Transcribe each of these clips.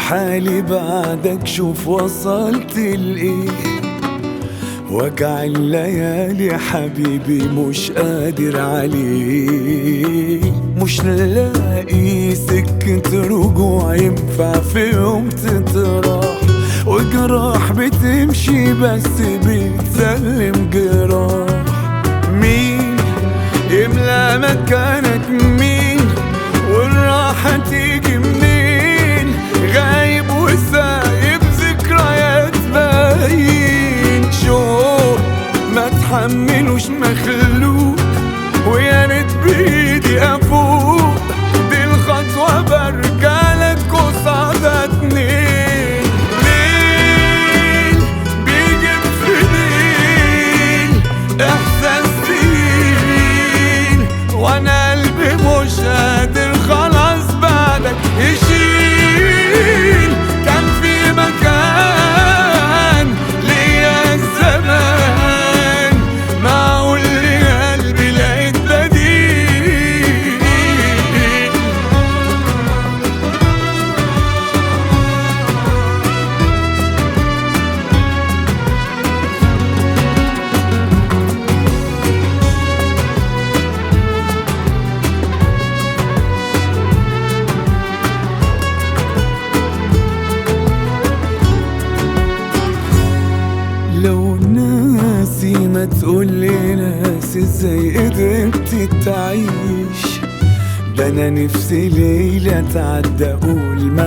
حالي بعدك شوف وصلت لإيه. وجع الليالي حبيبي مش قادر عليه، مش لاقي سكة رجوع ينفع في يوم تتراح، وجراح بتمشي بس بتسلم جراح. مين يملى مكانك؟ مين والراحة تيجي منين؟ غايب وسايب ذكريات باين، شوق ما تحملوش مخلوق، ويا ريت بايدي افوق، دي الخطوة برجعلك قصادها اتنين. ليل بيجي في ليل احساس تقيل، وانا قلبي مش قادر خلاص بعدك يشيل. كان في مكان ليا الزمان، معقول لي قلبي لقيت بديل. لو ناسي ما تقولي ناسي، ازاي قدرت تعيش؟ ده انا نفسي ليلة تعدى اقول ما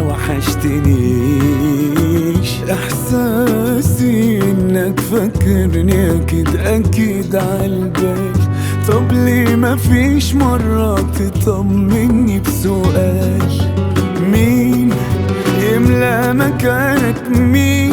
وحشتنيش. احساسي انك فاكرني اكيد اكيد عالبال، طب ليه ما فيش مرة تطمني بسؤال؟ مين يملى مكانك؟ مين